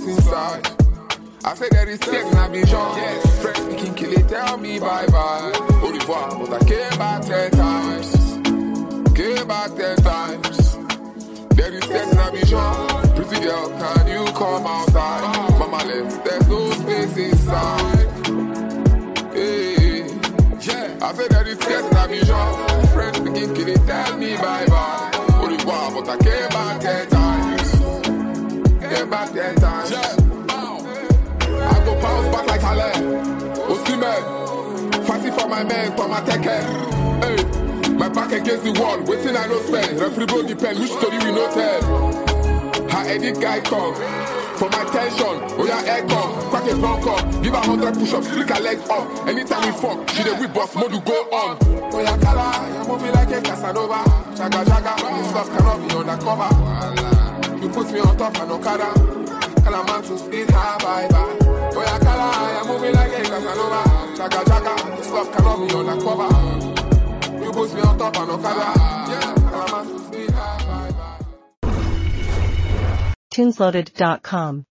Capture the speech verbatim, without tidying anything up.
space inside. I say there is sex in Abidjan. Yes, friends speaking, kill it, tell me bye bye. Au revoir, but I came back ten times. Came back ten times. There is sex in Abidjan. Pretty girl, can you come outside? Mama left, there's no space inside. Hey, yeah. I say there is sex in Abidjan. Friends speaking, kill it, tell me bye bye. Au revoir, but I came back ten times. Came back ten times. Yeah. I go bounce back like Alain. Osimhen, fighting for my men, for my take care. Hey, my back against the wall, waiting I no spend. Referee blow the pen, which story we no tell? How edit guy come? For my tension, oh yeah, air come, crack a bunk up, give her hundred push-ups, flick her legs up. Anytime we fuck, she the whip boss, mode to go on. Oh yeah, Kala, you move me like a Casanova. Chaga chaga, this stuff cannot be undercover. You put me on top and Okada. Kala man to speed high, bye bye. Oh yeah, Kala, you move me like a Casanova. Chaga chaga, this stuff cannot be undercover. You put me on top and Okada. Yeah, Kala man to speed high, bye bye. tunes loaded dot com